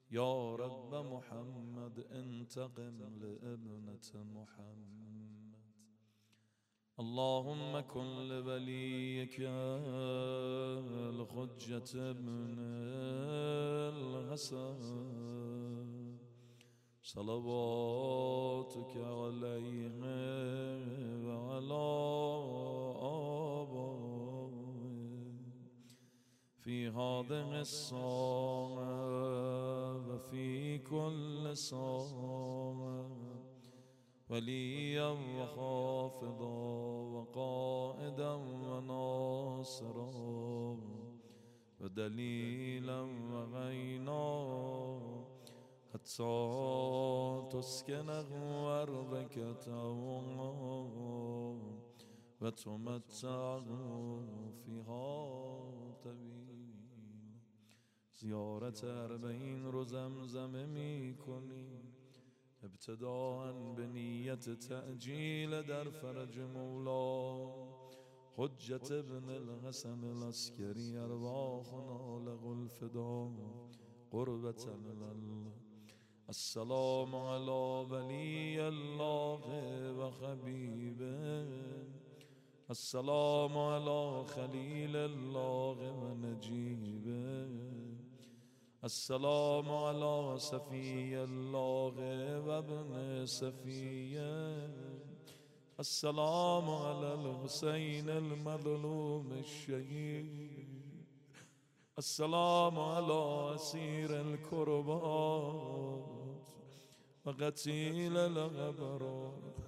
يا رب محمد انتقم لابنة محمد. اللهم كن لوليك الحجة ابن الحسن صلواتك عليه وعلى آبائه في هذه الساعة وفي كل ساعة وليا وحافظا وقائدا وناصرا ودليلا وعينا حتى تسكنه أرضك طوعا وتمتعه فيها طويلا. زیارت 40 رو زمزمه می کنیم ابتداء به نیت تعجیل در فرج مولا حجت ابن الحسن العسکری ارواحنا له الفدا قربة الله. السلام على ولي الله وحبيبه، السلام على خليل الله ونجيبه، السلام على صفي الله وابن صفيه، السلام على الحسين المظلوم الشهيد، السلام على أسير الكربات وقتيل الغبرات.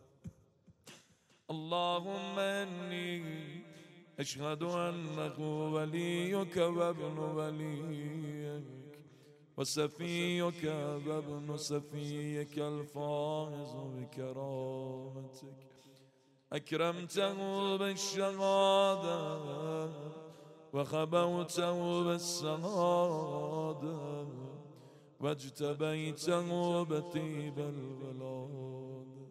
اللهم إني أشهد أنه وليك وابن وليك وسفيك وابن سفيك الفائز بكرامتك، أكرمته بالشهادة وخبوته بالسعادة واجتبيته بطيب الولاد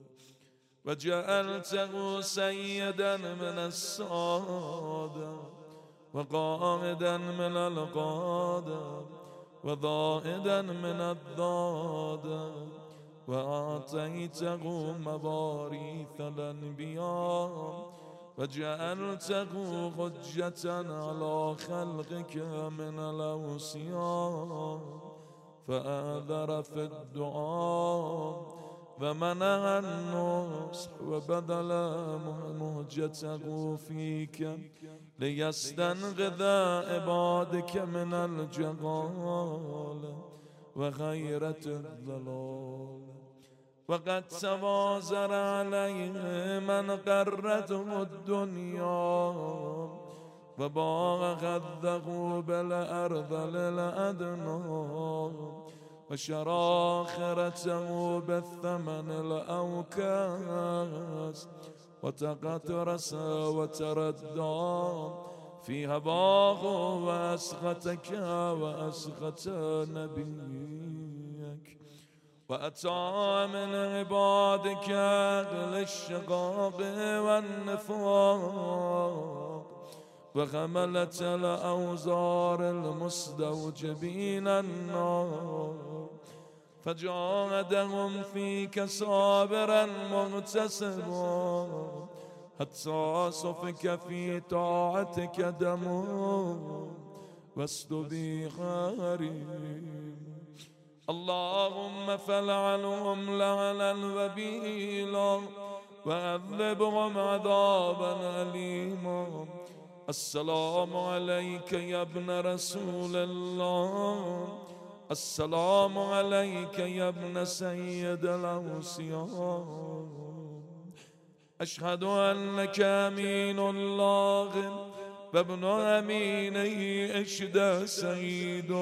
وجعلته سيدا من السادة وقائدا من القادة وضائدا من الضادة وأعطيته مواريث الأنبياء وجعلته حجة على خلقك من الأوصياء فآذر في الدعاء ومنع النصح وبذل مهجته فيك ليستنقذ عبادك من الجهال وغيرة الضلال. وقد توازر عليه من قرته الدنيا وباغ غذه بالأرذل الأدنى وشرى آخرته بالثمن الأوكاس وتقترس وتردى في هواه وأسخطك وأسخط نبيك وأتى من عبادك أهل الشقاق والنفاق وحملة الأوزار المستوجبين النار فجاهدهم فيك صابرا مغتسبا حتى سفك في طاعتك دمه واستبيح حريم. اللهم فلعنهم لعنا وبيلا وعذبهم عذابا أليما. السلام عليك يا ابن رسول الله، السلام عليك يا ابن سيد الأوصياء. أشهد أنك أمين الله وابن أمينه أشدى سيد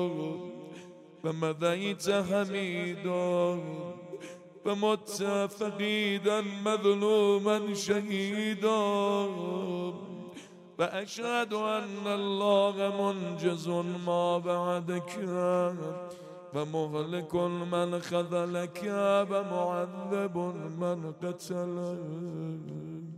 ومضيت حميدا ومت فقيدا مظلوما شهيدا. وأشهد أن الله منجز ما بعدك ومهلك من خذلك ومعذب من قتلك.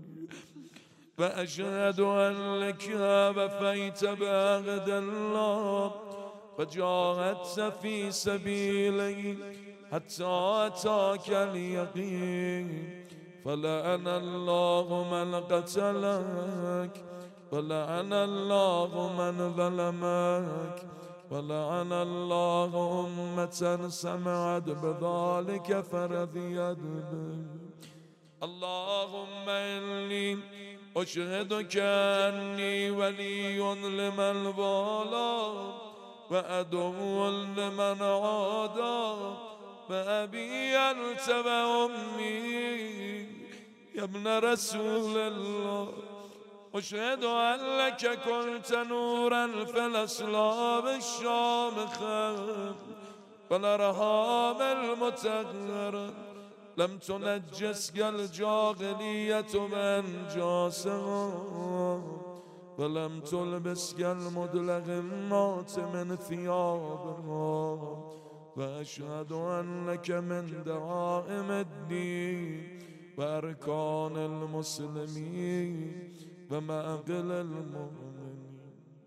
وأشهد أنك وفيت بعهد الله وجاهدت في سبيله حتى أتاك اليقين فلعن الله من قتلك ولعن الله من ظلمك ولعن الله أمة سمعت بذلك فرضيت به. اللهم إني أشهدك أني ولي لمن والاه وعدو لمن عاداه بأبي أنت وأمي يا ابن رسول الله. أشهد أن لك كنت نورا في الأسلاب الشامخة والأرحام المطهرة لم تنجسك الجاهلية بأنجاسها ولم تلبسك المدلغمات من ثيابها. وأشهد أنك من دعائم الدين وأركان المسلمين ومعقل المؤمنين.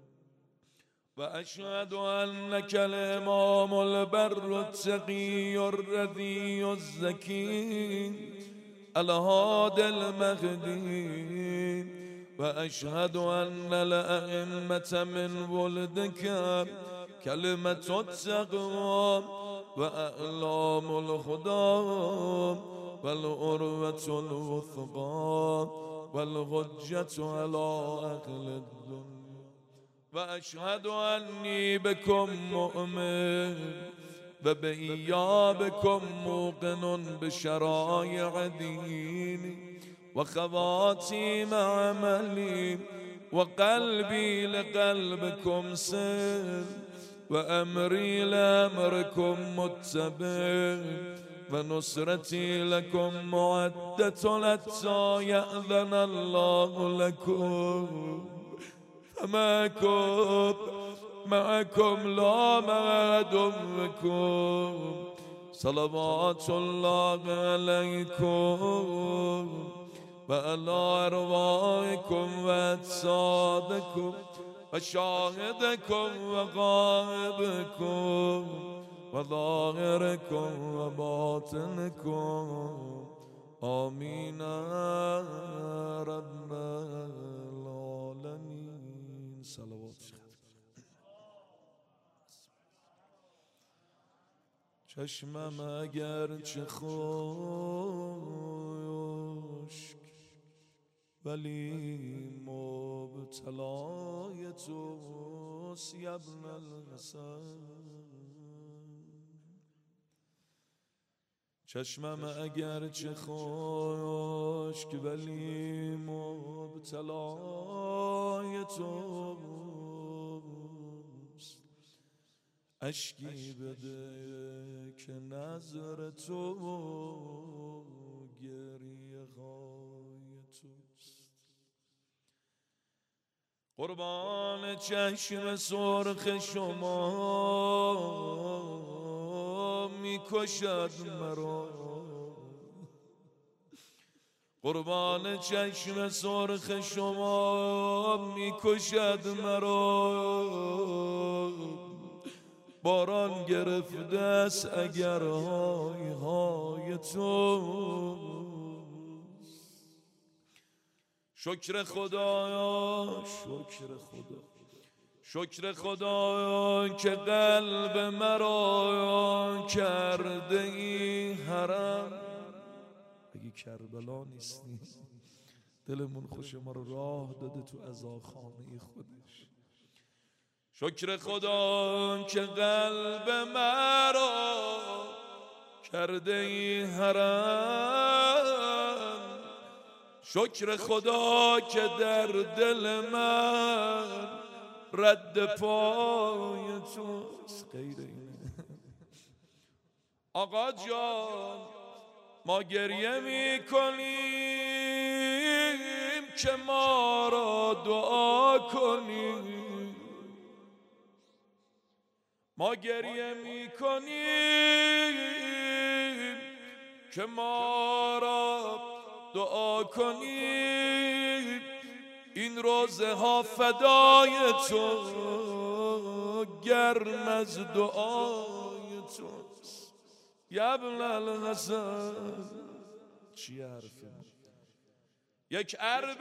وأشهد أنك الإمام البر التقي الرضي الزكي الهادي المهدي. وأشهد أن الأئمة من ولدك كلمة التقوى وأعلام الهدى والعروة الوثقى والحجة على أهل الدنيا. وأشهد أني بكم مؤمن وبإيابكم موقن بشرائع ديني وخواتيم عملي وقلبي لقلبكم سر وأمري لأمركم متبع ونصرتي لكم معدة حتى يأذن الله لكم. فمعكم لا مع عدوكم. صلوات الله عليكم وعلى أرواحكم وأجسادكم وشاهدكم وغائبكم وظاهركم وباطنكم. آمين يا رب العالمين. صلوات. چشمم اگر چه خشک ولی مبتلای توست یا ابن الحسن. چشمم اگر چه خشک ولی مبتلای توست. اشکی بده که نظر تو گریه های توست. قربان چشم سرخ شما میکشد مرا. قربان چشم سرخ شما میکشد مرا. باران گرفته است اگر های های توست. شکر خدایا شکر خدایا که قلب مرا کرده ای حرم. اگه کربلا نیستی دلمون خوش ما رو راه داده تو عزاخانه خودش. شکر خدا که قلب مرا کرده ای حرم. شکر خدا که در دل من رد پای توست. غیر اینه آقا جان ما گریه میکنیم که ما را دعا کنیم. ما گریه میکنیم که ما را دعا کنیم. این روزه ها فدای تو گرم از دعای توست یبن الحسن. چی حرفی؟ یک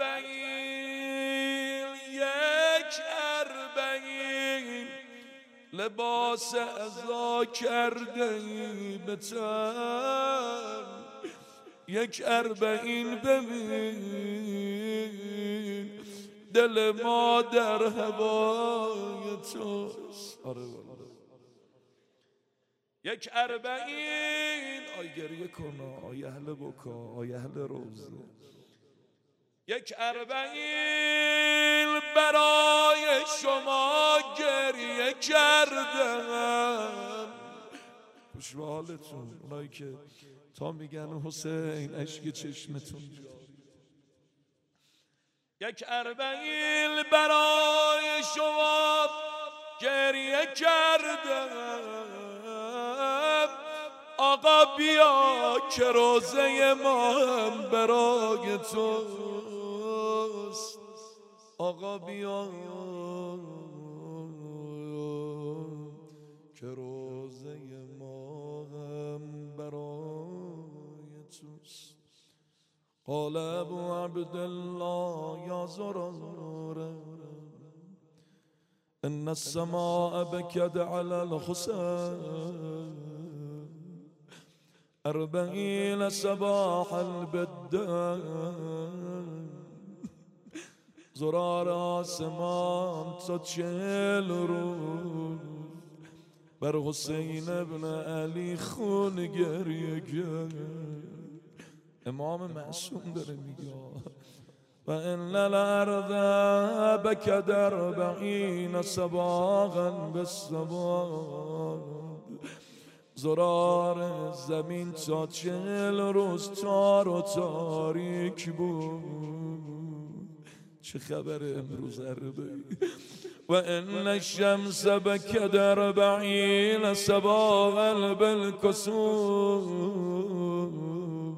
اربعین لباس عزا کرده ای به تن، یک اربعین ببین دل ما در هوای توست. آره یک اربعین آی گریه کن آی اهل بکا آی اهل روزه، یک اربعین برای شما گریه کردم. خوش به حالتون اونایی که تا میگن حسین اشک چشمتون جاری. یک اربعین برای شما گریه کردم. آقا بیا که روزه ما هم برای توست. آقا بیا که روزه ما هم برای توست. قال ابو عبدالله یا زراره ان السماء بكت على الحسين 40 صباح البدان. زرار آسمان تا 40 روز بر حسین ابن علی خون گریه کرد. امام معصوم داره میگه و ان الارض بكت 40 صباحا بالصباح. زرار زمین تا 40 روز تار و تاریک بود. چه خبر امروز عربی؟ و ان الشمس بكت 40 صباحا بالكسوف.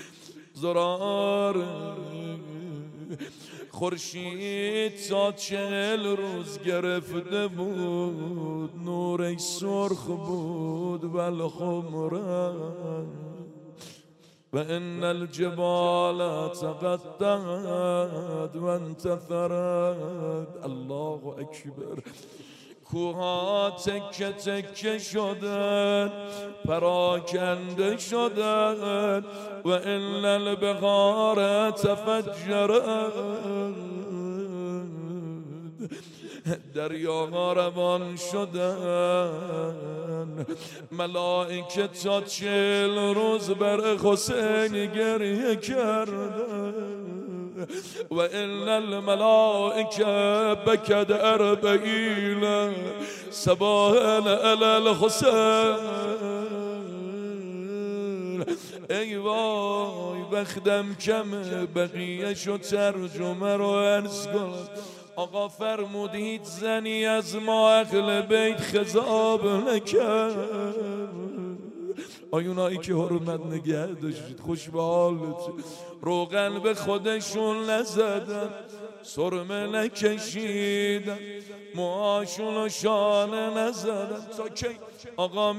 زرار خورشید تا 40 روز گرفته بود، نور سرخ بود والخمره. و ان الجبال تقطعت و انتثرت. الله اکبر. کوها تکه تکه شدن، پراکنده شدن. و ان البحار تفجرت. دریاها روان شدن. ملائکه تا 40 روز بر حسین گریه کردن. و ان الملائکه بكت 40 صباحا علی الحسین. ای وای بختم کمه، بقیه شو ترجمه رو عرض کنم. آقا فرمود هیچ زنی از ما اهل بیت خضاب نکرد. آیونایی که حرمت نگه داشتید خوش به حالت، روغن به خودشون نزدن، سرمه نکشیدن، موهاشون و شانه نزدن. تا کی آقا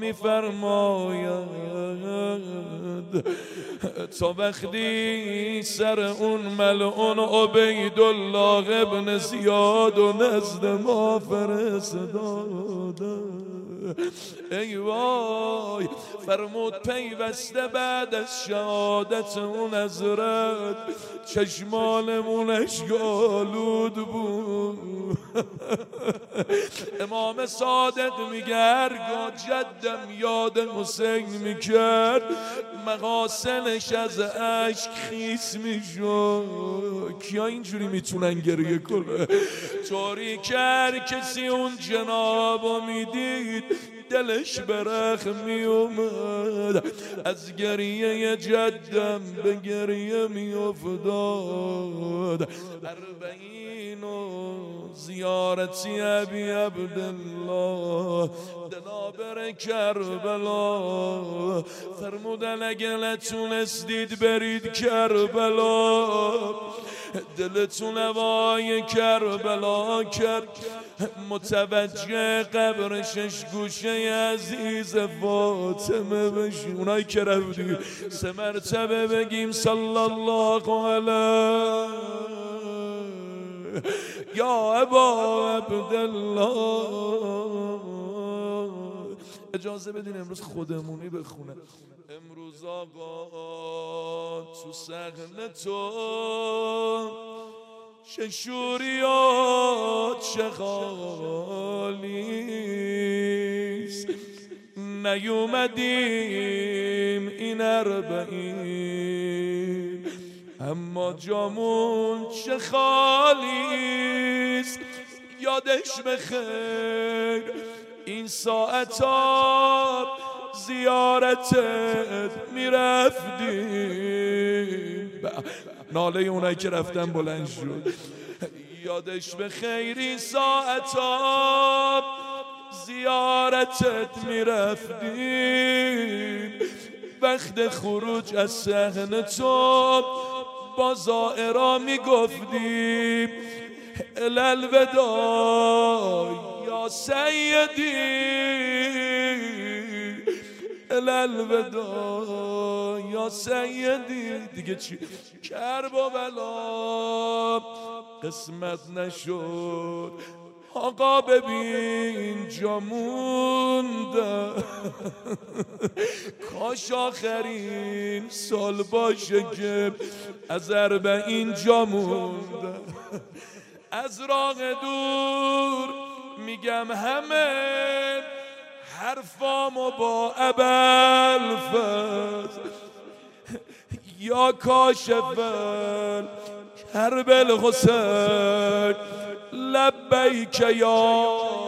میفرماید تا وقتی سر اون ملعون عبیدالله ابن زیاد و نزد ما فرستاده. ای وای فرمود پیوسته بعد از شهادت اون حضرت چشمانمونش گالود بود. امام صادق میگه هرگاه جدم یاد حسین میکرد مغاسلش از اشک خیس میشد. کیا اینجوری میتونن گریه کنه؟ طوری که هر کسی اون جنابو میدید دلش برخ می اومد، از گریه جدم به گریه می افتاد. 40 زیارتی ابی عبدالله دلابر کربلا. فرمودن اگه نتونستید برید کربلا دلتون هوای کربلا کرد، متوجه قبر شش گوشه عزیز فاطمه بشیم. اونایی که رفتیم 3 مرتبه بگیم صلی الله علیه یا ابا عبدالله. اجازه بدین امروز خودمونی بخونه. امروز آقا تو صحنه تو چه شوریات چه خالیست، نیومدیم این 40 اما جامون چه خالیست. یادش بخیر این ساعتا زیارتت میرفتیم. ناله اونایی که رفتن بلند شد. یادش به خیری ساعتا زیارتت میرفتیم. وقت خروج از صحنه تو با زائرا میگفتیم الالوداع یا سیدی، الالوداع یا سیدی. دیگه چی؟ کرب و بلا قسمت نشد. آقا ببین جا مونده، کاش آخرین سال باشه که از 40 جا مونده. از راه دور میگم همه حرفامو با ابوالفضل یا کاشف کرب الحسین لبیک یا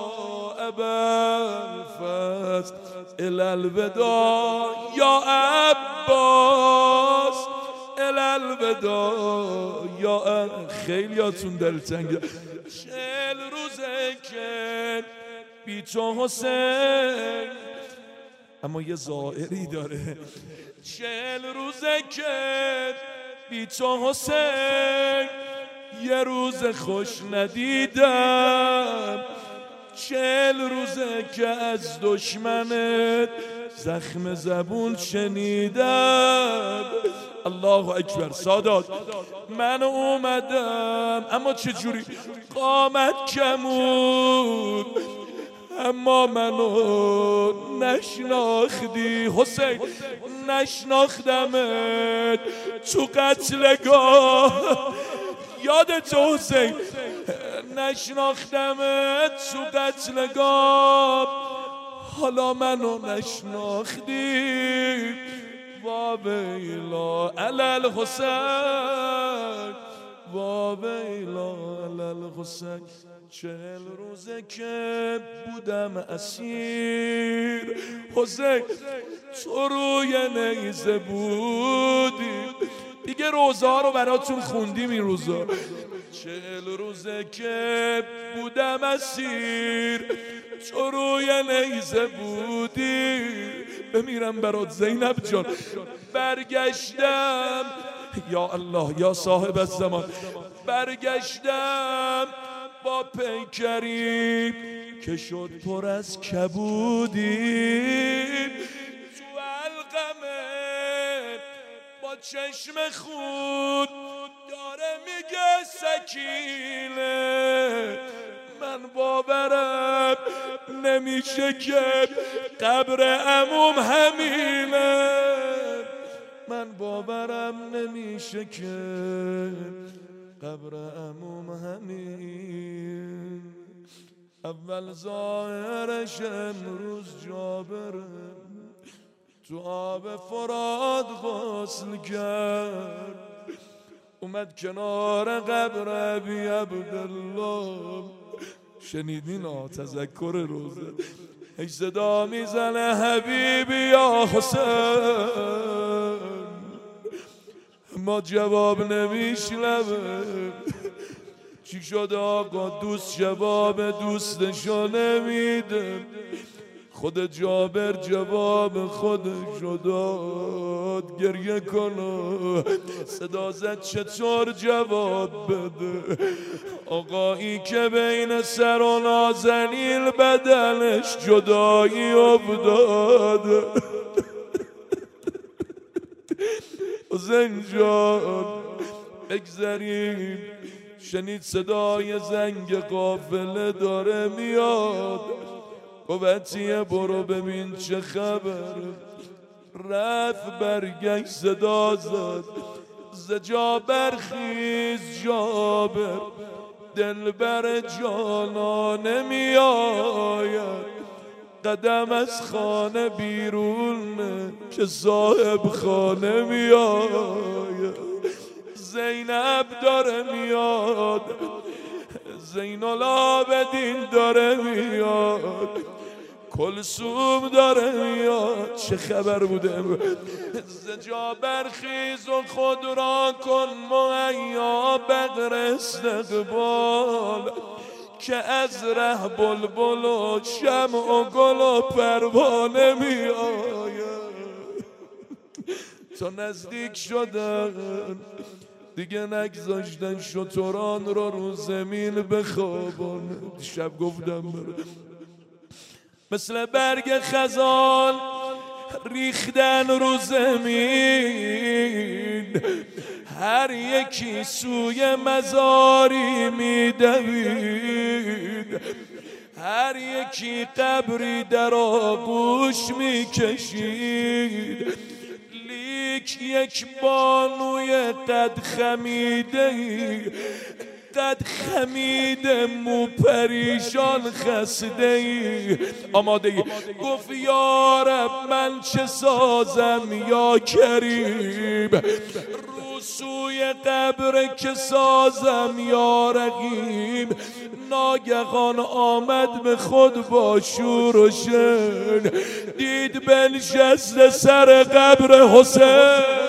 ابوالفضل الالوداع یا عباس الالوداع یا خیلیاتون دلتنگه. 40 روزه که بی تو حسین، اما یه زائری داره. 40 روزه که بی تو حسین یه روز خوش ندیدم. 40 روزه که از دشمنت زخم زبون شنیدم. الله اکبر. سادات من اومدم اما چجوری؟ قامت کمون اما منو نشناختی حسین، نشناختمت تو قتلگاه. یادت حسین نشناختمت تو قتلگاه، حالا منو نشناختی. وا ویلا علی الحسین، وا ویلا علی الحسین. 40 روزه که بودم اسیر حسین، تو روی نیزه بودی. دیگه روزا رو براتون خوندیم این روزا. 40 روزه که بودم اسیر، تو روی نیزه بودی. بمیرم برات زینب جان. برگشتم یا الله یا صاحب الزمان، برگشتم با پیکری که شد پر از کبودی. تو علقمه با چشم خود داره میگه سکینه. من باورم نمیشه که قبر عموم همینه. من باورم نمیشه که قبر عموم همین. اول ظاهرش امروز جابره، تو آب فرات غسل کرد. اومد کنار قبر ابی عبدالله. شنیدین تذکر روزه؟ هی صدا میزنه حبیبی یا حسین، ما جواب نمیشنوه. چی شد آقا؟ دوست جواب دوستشو نمیده. خود جابر جواب خودشو داد. گریه کنه صدا زد چطور جواب بده؟ آقایی که بین سر و نازنین بدنش جدایی افتاده. حسین جان بگذریم، شنید صدای زنگ قافله داره میاد. قوتیه برو ببین چه خبر. رفت برگشت صدا زد ز جابر خیز جابر، دلبر جانانه می آید. قدم از خانه بیرونه که صاحب خانه می آید. زینب داره میاد، زین العابدین داره میاد، کلثوم داره میاد. چه خبر بوده؟ ز جابر خیز و خود را کن مهیا بقر استقبال، که از ره بلبل و شمع و گل و پروانه می آید. تا نزدیک شدن دیگه نگذاشتن شتران رو زمین بخوابان. شب گفتم مثل برگ خزان ریختن رو زمین، هر یکی سوی مزاری میدوید، هر یکی قبری در آغوش میکشید. لیک یک بانوی قد خمیده مو پریشان خسته ای آماده ای. گفت یا رب من چه سازم یا کریم، رو سوی قبر که سازم یا رقیب. ناگهان آمد به خود با شور و شن، دید بنشسته سر قبر حسین.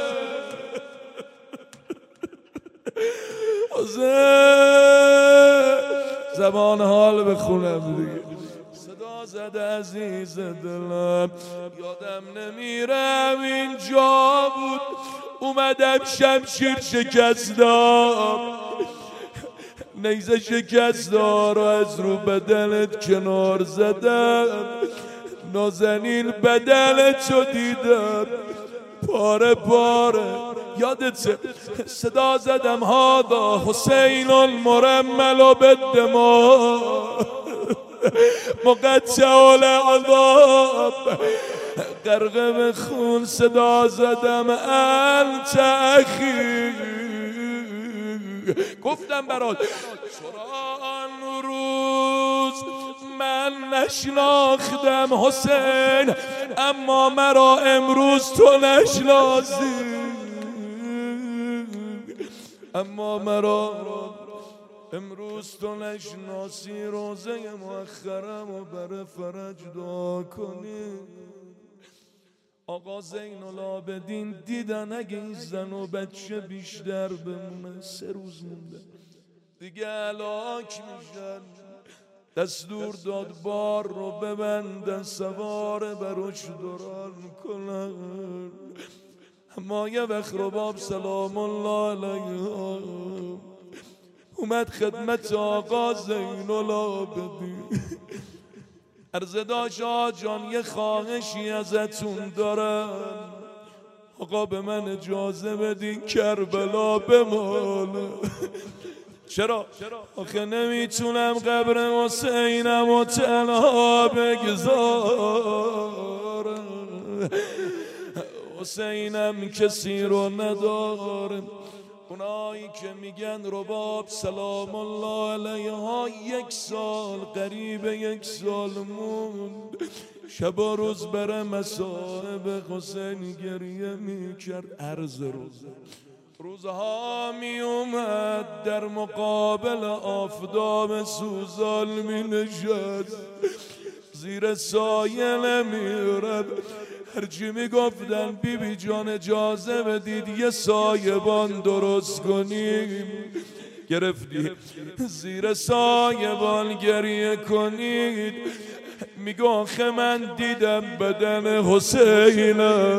زبان حال بخونم دیگه. صدا زد عزیز دلم یادم نمیرم اینجا بود، اومدم شمشیر شکستم، نیزه شکستم رو از رو بدنت کنار زدم، نازنین بدنت رو دیدم پاره پاره. یادت صدا زدم هادا حسین المرمل بالدماء مقطع العذاب، غرقه به خون. صدا زدم انت اخی، گفتم برات چرا آن روز من نشناختم حسین، اما مرا امروز تو نشناسی، اما مرا امروز تو نشناسی. روزه مؤخرم و بر فرج دعا کنی. آقا زین العابدین دیدن اگه این زن و بچه بیشتر بمونه 3 روز مونده دیگه هلاک میشن. دستور داد بار رو ببندن سوار براش دوران کنن. اما یه وقت رباب سلام الله علیه اومد خدمت آقا زین العابدین. عرض داشت آقا جان یه خواهشی ازتون دارم، آقا به من اجازه بدین کربلا بماله. چرا؟ آخه نمیتونم قبر حسینم و تنها بگذارم، حسینم کسی رو ندارم. اونایی که میگن رباب سلام الله علیها 1 سال قریب 1 سال موند، شب و روز بر مصائب حسین گریه میکرد. عرض روزها می اومد در مقابل آفتاب سوزان می نشست، زیر سایه نمیرد. هرچی می گفتن بی بی جان اجازه بدید یه سایبان درست کنیم، گرفتی زیر سایبان گریه کنید. میگه آخه من دیدم بدن حسین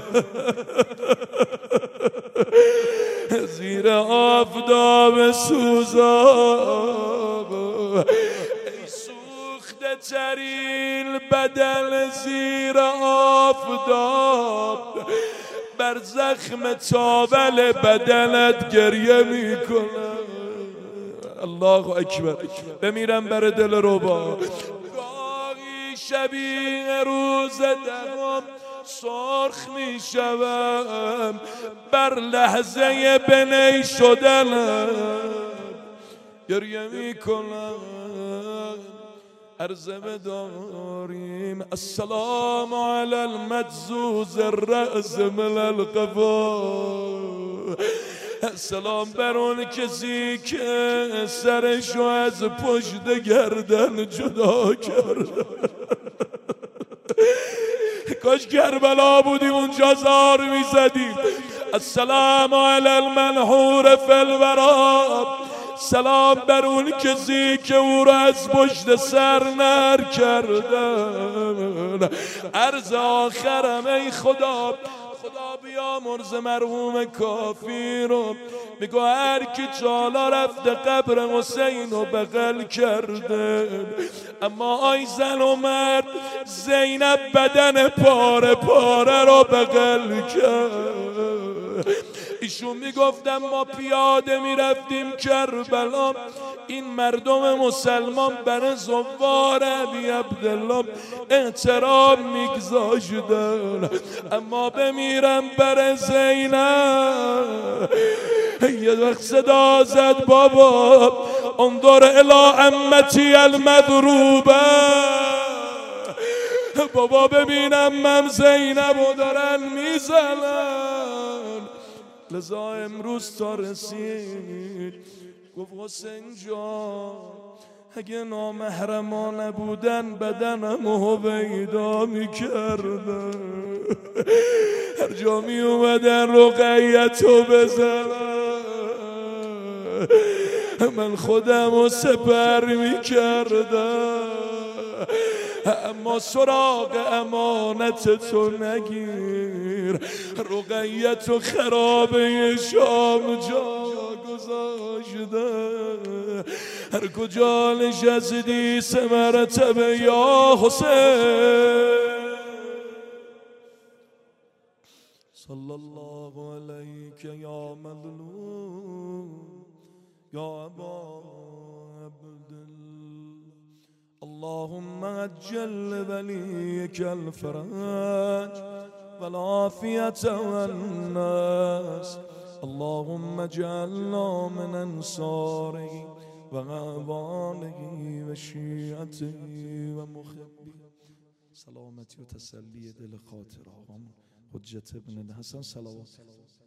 زیر آفتاب سوزان، ای سوخته ترین بدن زیر آفتاب، بر زخم تاول بدنت گریه میکنه. الله اکبر. بمیرم بر دل ربا. گاهی شبیه روز دهم سرخ می شوم بر لحظه بنی شدنم، گریه می کنم. عرضه بداریم السلام علی المجزوز الرأس من القفا، سلام بر اون کسی که سرشو از پشت گردن جدا کرد. کاش کربلا بودیم اونجا زار میزدیم. السلام علی المنحور فی الورا، سلام بر اون کسی که او را از پشت سر نر کردن. عرض آخرم ای خدا، خدا بیامرز مرحوم کافی رو. میگو هر کی جالا رفته قبر حسین رو بغل کرده، اما آی زن و مرد زینب بدن پاره پاره رو بغل کرد. ایشون میگفتم ما پیاده میرفتیم کربلا، این مردم مسلمان بر زوار ابی عبدالله احترام میگذاشتن، اما بمیرم بر زینب. یه وقت صدا زد بابا انظر الی امتی المضروبه، بابا ببینم من زینبو دارن میزنن. لذا امروز تا رسید گفت حسین جان اگه نامحرمانه بودن بدنمو پیدا میکردن، هر جا می اومدن رقیتو بزنن من خودمو سپر میکردم، اما سراغ امانت تو نگیر. رقیت خرابه شام جا گذاشته، هر کجا نشستی سه مرتبه یا حسین صلی الله علیک یا مظلوم یا ابا اللهم عجل وليك الفرج والعافية والناس، اللهم اجعلنا من انصاره وغوانه وشيعته ومحبه. سلامتی و تسلی دل خاطر آقام حجت ابن الحسن صلوات